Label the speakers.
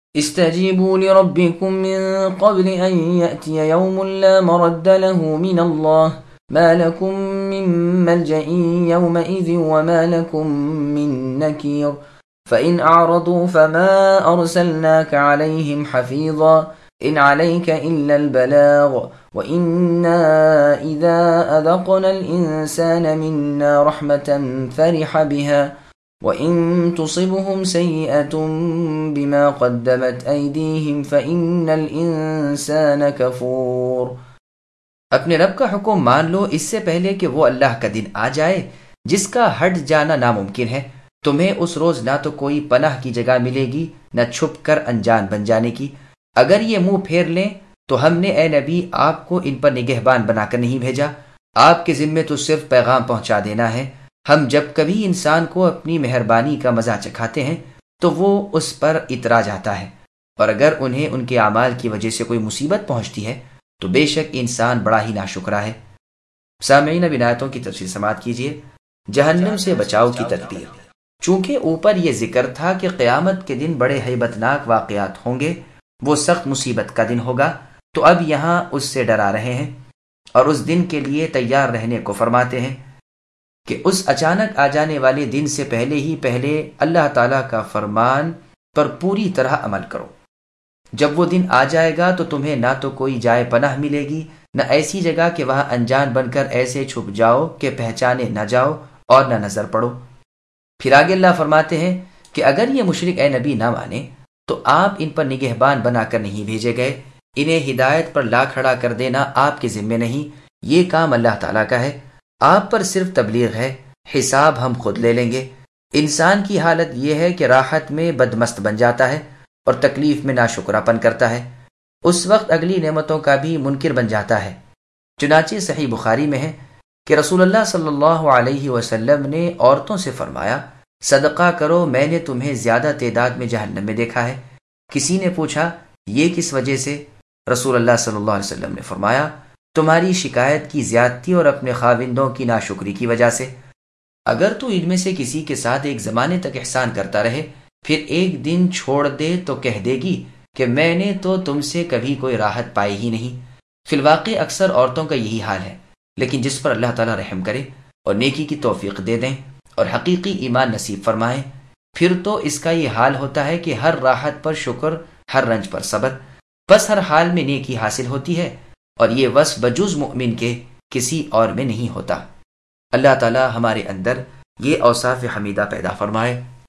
Speaker 1: استجيبوا لربكم من قبل أن يأتي يوم لا مرد له من الله ما لكم من ملجأ يومئذ وما لكم من نكير فإن أعرضوا فما أرسلناك عليهم حفيظا إن عليك إلا البلاغ وإنا إذا أذقنا الإنسان منا رحمة فرح بها وَإِن تُصِبْهُمْ سَيِّئَةٌ بِمَا قَدَّمَتْ أَيْدِيهِمْ فَإِنَّ الْإِنسَانَ كَفُورٌ۔
Speaker 2: اپنے رب کا حکم مان لو اس سے پہلے کہ وہ اللہ کا دن آ جائے جس کا ہٹ جانا ناممکن ہے۔ تمہیں اس روز نہ تو کوئی پناہ کی جگہ ملے گی نہ چھپ کر انجان بن جانے کی۔ اگر یہ منہ پھیر لیں تو ہم نے اے نبی آپ کو ان پر نگہبان بنا کر نہیں بھیجا، آپ کے ذمے تو صرف پیغام پہنچا دینا ہے۔ ہم جب کبھی انسان کو اپنی مہربانی کا مزہ چکھاتے ہیں تو وہ اس پر اترا جاتا ہے، اور اگر انہیں ان کے اعمال کی وجہ سے کوئی مصیبت پہنچتی ہے تو بے شک انسان بڑا ہی ناشکرا ہے۔ سامعین، اب آیتوں کی تفصیل سماعت کیجیے۔ جہنم سے بچاؤ کی تدبیر۔ چونکہ اوپر یہ ذکر تھا کہ قیامت کے دن بڑے ہیبتناک واقعات ہوں گے، وہ سخت مصیبت کا دن ہوگا، تو اب یہاں اس سے ڈرا رہے ہیں اور اس دن کے لیے تیار رہنے کو فرماتے ہیں کہ اس اچانک آ جانے والے دن سے پہلے اللہ تعالیٰ کا فرمان پر پوری طرح عمل کرو۔ جب وہ دن آ جائے گا تو تمہیں نہ تو کوئی جائے پناہ ملے گی، نہ ایسی جگہ کہ وہاں انجان بن کر ایسے چھپ جاؤ کہ پہچانے نہ جاؤ اور نہ نظر پڑو۔ پھر آگے اللہ فرماتے ہیں کہ اگر یہ مشرک اے نبی نہ مانے تو آپ ان پر نگہبان بنا کر نہیں بھیجے گئے، انہیں ہدایت پر لا کھڑا کر دینا آپ کے ذمے نہیں، یہ کام اللہ تعالیٰ کا ہے، آپ پر صرف تبلیغ ہے، حساب ہم خود لے لیں گے۔ انسان کی حالت یہ ہے کہ راحت میں بدمست بن جاتا ہے اور تکلیف میں ناشکراپن کرتا ہے، اس وقت اگلی نعمتوں کا بھی منکر بن جاتا ہے۔ چنانچہ صحیح بخاری میں ہے کہ رسول اللہ صلی اللہ علیہ وسلم نے عورتوں سے فرمایا، صدقہ کرو، میں نے تمہیں زیادہ تعداد میں جہنم میں دیکھا ہے۔ کسی نے پوچھا یہ کس وجہ سے؟ رسول اللہ صلی اللہ علیہ وسلم نے فرمایا، تمہاری شکایت کی زیادتی اور اپنے خاوندوں کی ناشکری کی وجہ سے۔ اگر تو ان میں سے کسی کے ساتھ ایک زمانے تک احسان کرتا رہے، پھر ایک دن چھوڑ دے تو کہہ دے گی کہ میں نے تو تم سے کبھی کوئی راحت پائی ہی نہیں۔ فی الواقع اکثر عورتوں کا یہی حال ہے، لیکن جس پر اللہ تعالیٰ رحم کرے اور نیکی کی توفیق دے دیں اور حقیقی ایمان نصیب فرمائیں، پھر تو اس کا یہ حال ہوتا ہے کہ ہر راحت پر شکر، ہر رنج پر صبر، بس ہر حال میں نیکی حاصل ہوتی ہے، اور یہ وصف بجز مؤمن کے کسی اور میں نہیں ہوتا۔ اللہ تعالی ہمارے اندر یہ اوصاف حمیدہ پیدا فرمائے۔